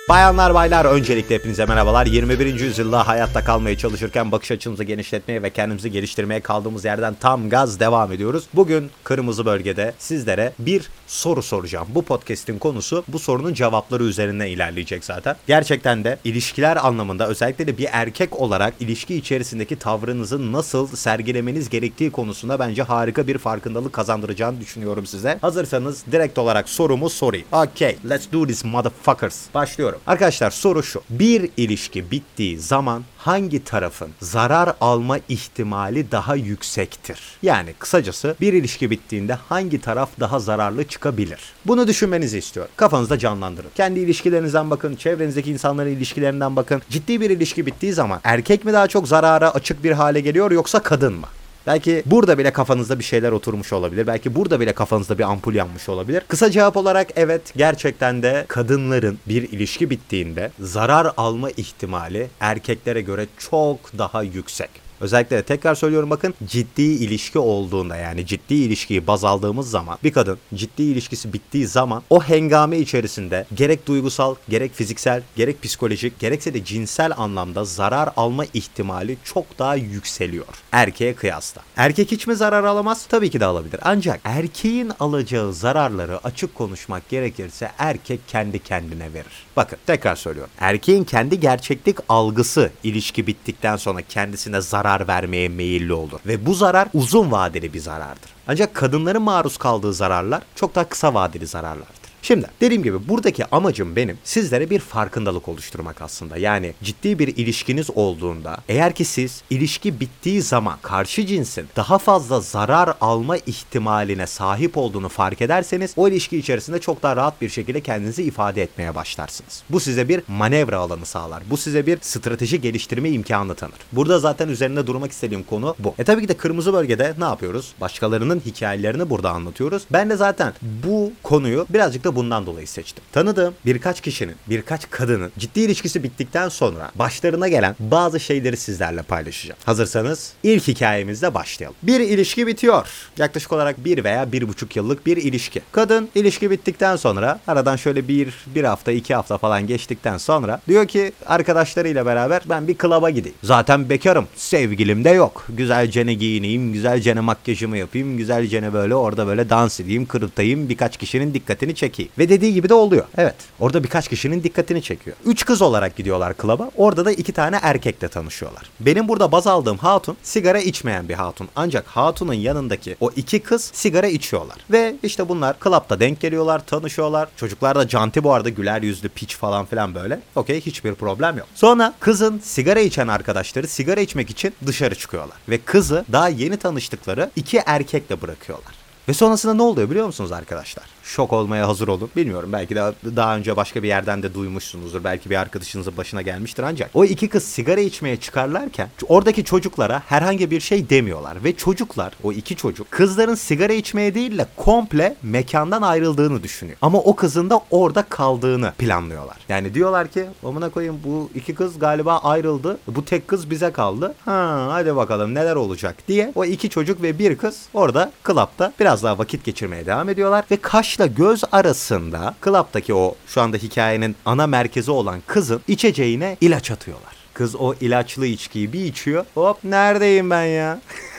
Bayanlar baylar, öncelikle hepinize merhabalar. 21. yüzyılda hayatta kalmaya çalışırken bakış açımızı genişletmeye ve kendimizi geliştirmeye kaldığımız yerden tam gaz devam ediyoruz. Bugün Kırmızı Bölge'de sizlere bir soru soracağım. Bu podcast'in konusu bu sorunun cevapları üzerinden ilerleyecek zaten. Gerçekten de ilişkiler anlamında, özellikle de bir erkek olarak ilişki içerisindeki tavrınızı nasıl sergilemeniz gerektiği konusunda bence harika bir farkındalık kazandıracağını düşünüyorum size. Hazırsanız direkt olarak sorumu sorayım. Okay, let's do this motherfuckers. Başlıyorum. Arkadaşlar, soru şu. Bir ilişki bittiği zaman hangi tarafın zarar alma ihtimali daha yüksektir? Yani kısacası bir ilişki bittiğinde hangi taraf daha zararlı çıkabilir? Bunu düşünmenizi istiyorum. Kafanızda canlandırın. Kendi ilişkilerinizden bakın, çevrenizdeki insanların ilişkilerinden bakın. Ciddi bir ilişki bittiği zaman erkek mi daha çok zarara açık bir hale geliyor yoksa kadın mı? Belki burada bile kafanızda bir şeyler oturmuş olabilir. Belki burada bile kafanızda bir ampul yanmış olabilir. Kısa cevap olarak evet, gerçekten de kadınların bir ilişki bittiğinde zarar alma ihtimali erkeklere göre çok daha yüksek. Özellikle de tekrar söylüyorum, bakın, ciddi ilişki olduğunda, yani ciddi ilişkiyi baz aldığımız zaman, bir kadın ciddi ilişkisi bittiği zaman o hengame içerisinde gerek duygusal, gerek fiziksel, gerek psikolojik, gerekse de cinsel anlamda zarar alma ihtimali çok daha yükseliyor erkeğe kıyasla. Erkek hiç mi zarar alamaz? Tabii ki de alabilir. Ancak erkeğin alacağı zararları açık konuşmak gerekirse erkek kendi kendine verir. Bakın, tekrar söylüyorum. Erkeğin kendi gerçeklik algısı ilişki bittikten sonra kendisine zarar vermeye meyilli olur. Ve bu zarar uzun vadeli bir zarardır. Ancak kadınların maruz kaldığı zararlar çok daha kısa vadeli zararlardır. Şimdi dediğim gibi buradaki amacım benim sizlere bir farkındalık oluşturmak aslında. Yani ciddi bir ilişkiniz olduğunda, eğer ki siz ilişki bittiği zaman karşı cinsin daha fazla zarar alma ihtimaline sahip olduğunu fark ederseniz o ilişki içerisinde çok daha rahat bir şekilde kendinizi ifade etmeye başlarsınız. Bu size bir manevra alanı sağlar. Bu size bir strateji geliştirme imkanı tanır. Burada zaten üzerinde durmak istediğim konu bu. Tabii ki de Kırmızı Bölge'de ne yapıyoruz? Başkalarının hikayelerini burada anlatıyoruz. Ben de zaten bu konuyu birazcık da bundan dolayı seçtim. Tanıdığım birkaç kişinin, birkaç kadının ciddi ilişkisi bittikten sonra başlarına gelen bazı şeyleri sizlerle paylaşacağım. Hazırsanız ilk hikayemizle başlayalım. Bir ilişki bitiyor. Yaklaşık olarak 1 veya 1,5 yıllık bir ilişki. Kadın ilişki bittikten sonra aradan şöyle bir hafta, 2 hafta falan geçtikten sonra diyor ki arkadaşlarıyla beraber ben bir klaba gideyim. Zaten bekarım. Sevgilim de yok. Güzelce ne giyineyim, güzelce ne makyajımı yapayım, güzelce ne böyle orada böyle dans edeyim, kırıtayım, birkaç kişinin dikkatini çekeyim. Ve dediği gibi de oluyor. Evet. Orada birkaç kişinin dikkatini çekiyor. 3 kız olarak gidiyorlar klaba. Orada da 2 tane erkekle tanışıyorlar. Benim burada baz aldığım hatun sigara içmeyen bir hatun. Ancak hatunun yanındaki o 2 kız sigara içiyorlar. Ve işte bunlar klapta denk geliyorlar, tanışıyorlar. Çocuklar da canti bu arada, güler yüzlü, piç falan filan böyle. Okey, hiçbir problem yok. Sonra kızın sigara içen arkadaşları sigara içmek için dışarı çıkıyorlar. Ve kızı daha yeni tanıştıkları 2 erkekle bırakıyorlar. Ve sonrasında ne oluyor biliyor musunuz arkadaşlar? Şok olmaya hazır olun. Bilmiyorum, belki de daha önce başka bir yerden de duymuşsunuzdur. Belki bir arkadaşınızın başına gelmiştir ancak. O 2 kız sigara içmeye çıkarlarken oradaki çocuklara herhangi bir şey demiyorlar. Ve çocuklar, o 2 çocuk, kızların sigara içmeye değil de komple mekandan ayrıldığını düşünüyor. Ama o kızın da orada kaldığını planlıyorlar. Yani diyorlar ki amına koyayım, bu 2 kız galiba ayrıldı. Bu tek kız bize kaldı. Hadi bakalım neler olacak diye o 2 çocuk ve 1 kız orada klapta biraz daha vakit geçirmeye devam ediyorlar. Ve kaşla göz arasında klaptaki o şu anda hikayenin ana merkezi olan kızın içeceğine ilaç atıyorlar. Kız o ilaçlı içkiyi bir içiyor. Hop, neredeyim ben ya?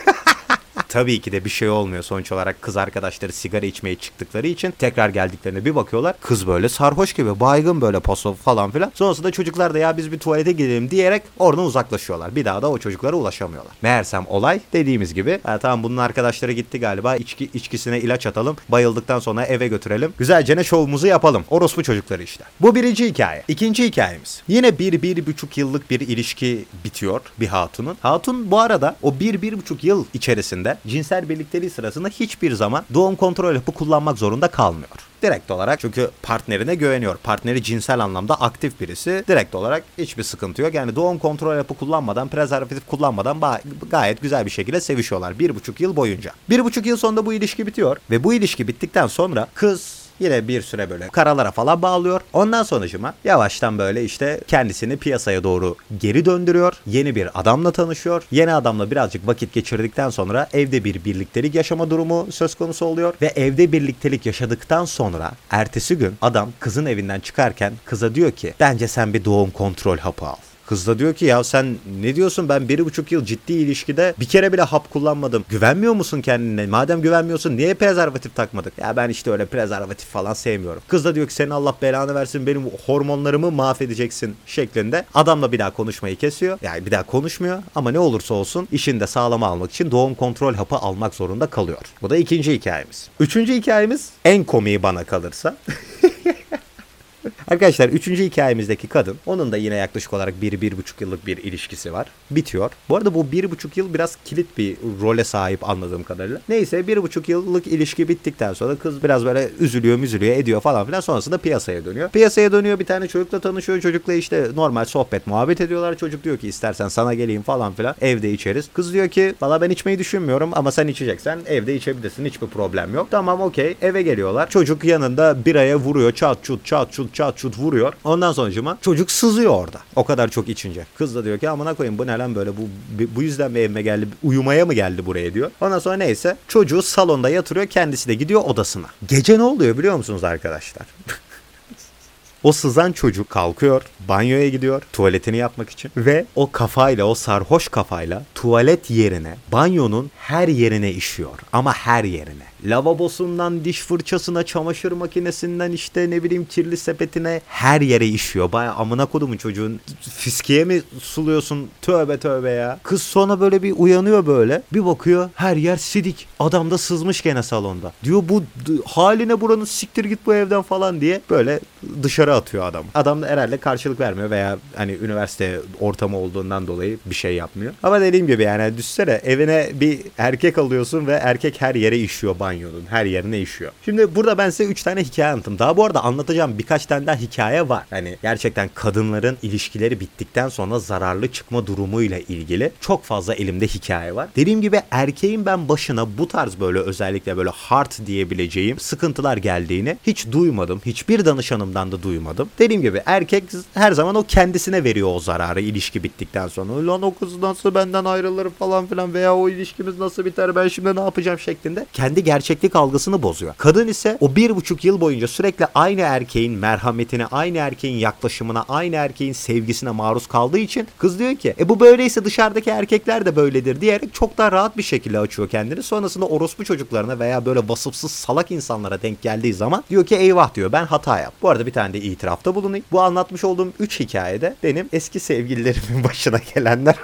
Tabii ki de bir şey olmuyor. Sonuç olarak kız arkadaşları sigara içmeye çıktıkları için tekrar geldiklerine bir bakıyorlar. Kız böyle sarhoş gibi, baygın böyle, paso falan filan. Sonrasında çocuklar da ya biz bir tuvalete gidelim diyerek oradan uzaklaşıyorlar. Bir daha da o çocuklara ulaşamıyorlar. Meğersem olay dediğimiz gibi, tamam bunun arkadaşları gitti galiba, içkisine ilaç atalım, bayıldıktan sonra eve götürelim, güzelce ne şovumuzu yapalım. Orospu çocukları işte. Bu birinci hikaye. İkinci hikayemiz. Yine 1-1,5 yıllık bir ilişki bitiyor bir hatunun. Hatun bu arada o 1-1,5 yıl içerisinde cinsel birlikteliği sırasında hiçbir zaman doğum kontrol hapı kullanmak zorunda kalmıyor. Direkt olarak, çünkü partnerine güveniyor. Partneri cinsel anlamda aktif birisi. Direkt olarak hiçbir sıkıntı yok. Yani doğum kontrol hapı kullanmadan, prezervatif kullanmadan gayet güzel bir şekilde sevişiyorlar 1,5 yıl boyunca. 1,5 yıl sonunda bu ilişki bitiyor ve bu ilişki bittikten sonra kız Yine bir süre böyle karalara falan bağlıyor. Ondan sonracıma yavaştan böyle işte kendisini piyasaya doğru geri döndürüyor. Yeni bir adamla tanışıyor. Yeni adamla birazcık vakit geçirdikten sonra evde bir birliktelik yaşama durumu söz konusu oluyor. Ve evde birliktelik yaşadıktan sonra ertesi gün adam kızın evinden çıkarken kıza diyor ki bence sen bir doğum kontrol hapı al. Kız da diyor ki ya sen ne diyorsun, ben 1,5 yıl ciddi ilişkide bir kere bile hap kullanmadım. Güvenmiyor musun kendine? Madem güvenmiyorsun niye prezervatif takmadık? Ya ben işte öyle prezervatif falan sevmiyorum. Kız da diyor ki senin Allah belanı versin, benim hormonlarımı mahvedeceksin şeklinde. Adamla bir daha konuşmayı kesiyor. Yani bir daha konuşmuyor ama ne olursa olsun işini de sağlama almak için doğum kontrol hapı almak zorunda kalıyor. Bu da ikinci hikayemiz. Üçüncü hikayemiz en komiği bana kalırsa. Arkadaşlar 3. hikayemizdeki kadın, onun da yine yaklaşık olarak 1-1,5 yıllık bir ilişkisi var. Bitiyor. Bu arada bu 1,5 yıl biraz kilit bir role sahip anladığım kadarıyla. Neyse 1,5 yıllık ilişki bittikten sonra kız biraz böyle üzülüyor ediyor falan filan, sonrasında piyasaya dönüyor. Piyasaya dönüyor, bir tane çocukla tanışıyor. Çocukla işte normal sohbet muhabbet ediyorlar. Çocuk diyor ki istersen sana geleyim falan filan, evde içeriz. Kız diyor ki valla ben içmeyi düşünmüyorum ama sen içeceksen evde içebilirsin, hiçbir problem yok. Tamam okey, eve geliyorlar. Çocuk yanında biraya vuruyor, çat çut vuruyor. Ondan sonucuma çocuk sızıyor orada. O kadar çok içince. Kız da diyor ki amına koyayım bu ne lan böyle, bu yüzden mi evime geldi, uyumaya mı geldi buraya diyor. Ondan sonra neyse çocuğu salonda yatırıyor, kendisi de gidiyor odasına. Gece ne oluyor biliyor musunuz arkadaşlar? O sızan çocuk kalkıyor, banyoya gidiyor tuvaletini yapmak için ve o kafayla, o sarhoş kafayla tuvalet yerine banyonun her yerine işiyor. Ama her yerine. Lavabosundan diş fırçasına, çamaşır makinesinden işte ne bileyim kirli sepetine, her yere işiyor. Baya amına kodumun çocuğun fiskiye mi suluyorsun? Tövbe tövbe ya. Kız sonra böyle bir uyanıyor böyle. Bir bakıyor her yer sidik. Adam da sızmış gene salonda. Diyor bu haline buranın, siktir git bu evden falan diye böyle dışarı atıyor adam. Adam da herhalde karşılık vermiyor veya hani üniversite ortamı olduğundan dolayı bir şey yapmıyor. Ama dediğim gibi yani düşsene evine bir erkek alıyorsun ve erkek her yere işiyor, banyonun her yerine işiyor. Şimdi burada ben size 3 tane hikaye anlattım. Daha bu arada anlatacağım birkaç tane daha hikaye var. Hani gerçekten kadınların ilişkileri bittikten sonra zararlı çıkma durumuyla ilgili çok fazla elimde hikaye var. Dediğim gibi erkeğin ben başına bu tarz böyle özellikle böyle hard diyebileceğim sıkıntılar geldiğini hiç duymadım. Hiçbir danışanımdan da duymadım. Dediğim gibi erkek her zaman o kendisine veriyor o zararı ilişki bittikten sonra. Lan o kız nasıl benden ayrılır falan filan veya o ilişkimiz nasıl biter, ben şimdi ne yapacağım şeklinde kendi gerçeklik algısını bozuyor. Kadın ise o 1,5 yıl boyunca sürekli aynı erkeğin merhametine, aynı erkeğin yaklaşımına, aynı erkeğin sevgisine maruz kaldığı için kız diyor ki bu böyleyse dışarıdaki erkekler de böyledir diyerek çok daha rahat bir şekilde açıyor kendini. Sonrasında orospu çocuklarına veya böyle vasıfsız salak insanlara denk geldiği zaman diyor ki eyvah diyor, ben hata yaptım. Bu arada bir tane de itirafta bulunayım. Bu anlatmış olduğum 3 hikayede benim eski sevgililerimin başına gelenler.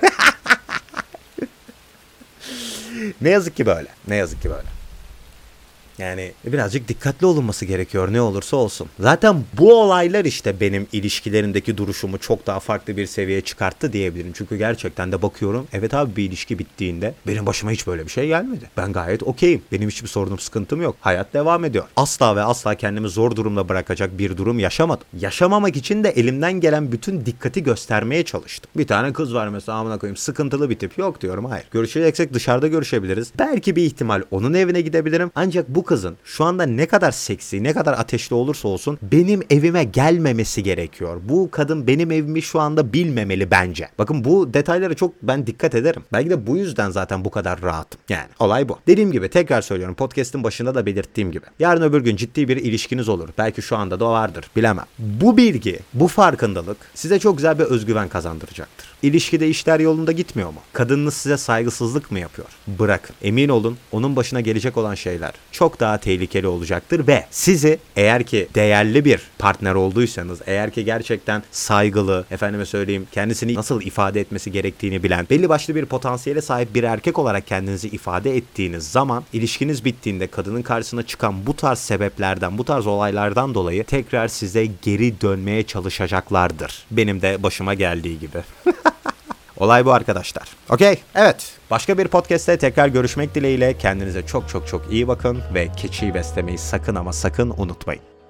Ne yazık ki böyle. Ne yazık ki böyle. Yani birazcık dikkatli olunması gerekiyor ne olursa olsun. Zaten bu olaylar işte benim ilişkilerimdeki duruşumu çok daha farklı bir seviyeye çıkarttı diyebilirim. Çünkü gerçekten de bakıyorum, evet abi bir ilişki bittiğinde benim başıma hiç böyle bir şey gelmedi. Ben gayet okeyim. Benim hiçbir sorunum, sıkıntım yok. Hayat devam ediyor. Asla ve asla kendimi zor durumda bırakacak bir durum yaşamadım. Yaşamamak için de elimden gelen bütün dikkati göstermeye çalıştım. Bir tane kız var mesela, amına koyayım sıkıntılı bir tip. Yok diyorum, hayır. Görüşeceksek dışarıda görüşebiliriz. Belki bir ihtimal onun evine gidebilirim. Ancak bu kızın şu anda ne kadar seksi, ne kadar ateşli olursa olsun benim evime gelmemesi gerekiyor. Bu kadın benim evimi şu anda bilmemeli bence. Bakın bu detaylara çok ben dikkat ederim. Belki de bu yüzden zaten bu kadar rahatım. Yani olay bu. Dediğim gibi, tekrar söylüyorum, podcast'ın başında da belirttiğim gibi. Yarın öbür gün ciddi bir ilişkiniz olur. Belki şu anda da vardır. Bilemem. Bu bilgi, bu farkındalık size çok güzel bir özgüven kazandıracaktır. İlişkide işler yolunda gitmiyor mu? Kadınınız size saygısızlık mı yapıyor? Bırakın. Emin olun onun başına gelecek olan şeyler çok daha tehlikeli olacaktır ve sizi, eğer ki değerli bir partner olduysanız, eğer ki gerçekten saygılı, efendime söyleyeyim kendisini nasıl ifade etmesi gerektiğini bilen, belli başlı bir potansiyele sahip bir erkek olarak kendinizi ifade ettiğiniz zaman ilişkiniz bittiğinde kadının karşısına çıkan bu tarz sebeplerden, bu tarz olaylardan dolayı tekrar size geri dönmeye çalışacaklardır. Benim de başıma geldiği gibi. Olay bu arkadaşlar. Okey. Evet. Başka bir podcast'te tekrar görüşmek dileğiyle. Kendinize çok çok çok iyi bakın ve keçiyi beslemeyi sakın ama sakın unutmayın.